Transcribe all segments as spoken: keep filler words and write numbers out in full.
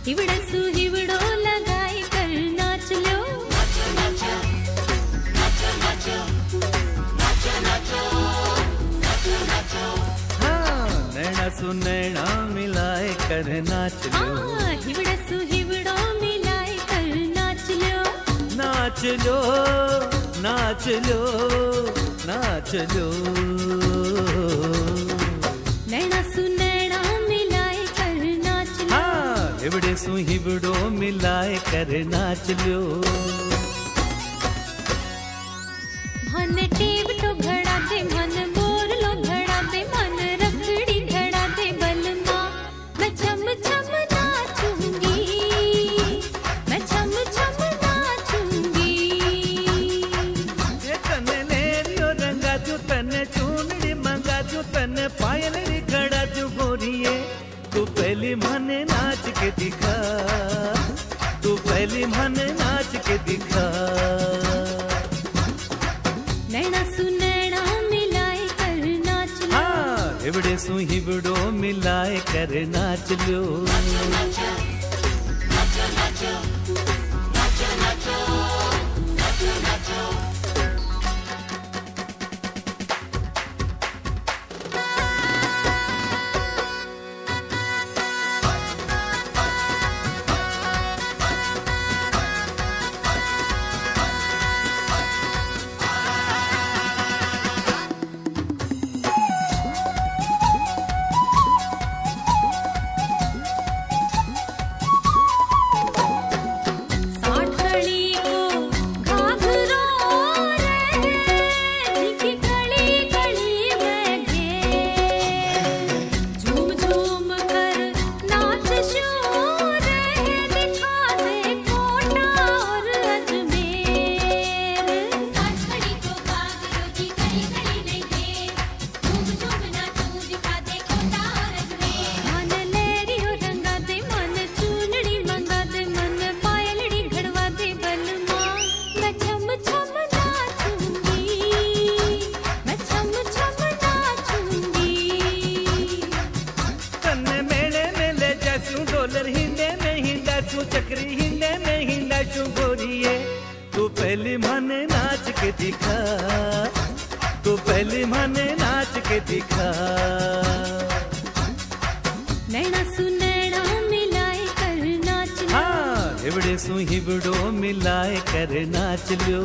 हिवड़सु हिवड़ो लगाई कर नाच लो। हाँ, नैना सु नैना मिलाए कर नाच लो। हाँ, हिवड़सु हिवड़ो मिलाए कर नाच लो। नाच लो नाच लो नाच लो। नैना सु नैना मिलाए कर नाच लो। हाँ, हिवड़े सु हिवड़ो मिलाए कर नाच लो। मन टेब तो घड़ा दे, मन बोर लो घड़ा दे, मन रखड़ी घड़ा दे बलमा। मैं छम छम नाचूंगी, मैं छम छम नाचूंगी। ये तने लेरियो रंगा जो तने चूनड़ी मंगा जो तने पायलरी घड़ा जो गोरिए। तू पहली मने नाच के दिखा, तू पहली मने नाच के दिखा। नैना सु नैना मिलाए कर नाच लो। हाँ, हिवड़े सु हिवड़ो मिलाए कर नाच लो। डॉलर हिंडे में हिंडा सु चक्री हिंडे में हिंडा सु गोरिए। तू पहली मने नाच के दिखा, तू पहली मने नाच के दिखा। नैना सु नैना मिलाए कर नाच लो। हाँ, हिवड़े सु हिवड़ो मिलाए कर नाच लो।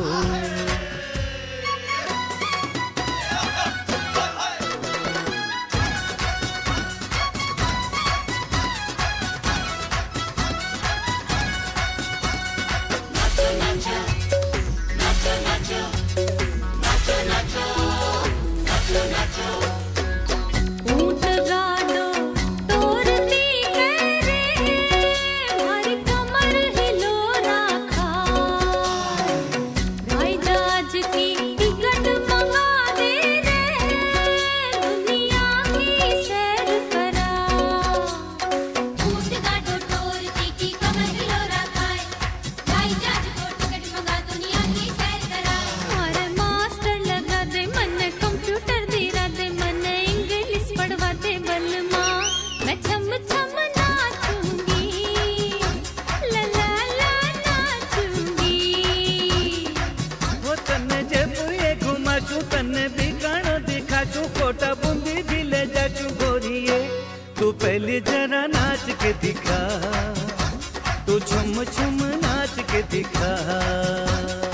ऊंट गाड़ो तोरती करे, हमारी कमर हिलो रखा। भाई जहाज की टिकट मंगा दे रे, दुनिया की सैर करा। ऊंट गाड़ो तोरती की कमर हिलो रखा, भाई जहाज को टिकट मंगा दुनिया की सैर करा। हमारे मास्टर लगा दे मन कंप्यूटर मैं छम छम नाचूंगी, ला ला ला नाचूंगी। वो तन्ने जयपुर घुमाचू तन्ने बिकानो दिखाचू, कोटा बूंदी भी ले जाचू गोरिए। तू पहले जरा नाच के दिखा, तू छम छम नाच के दिखा।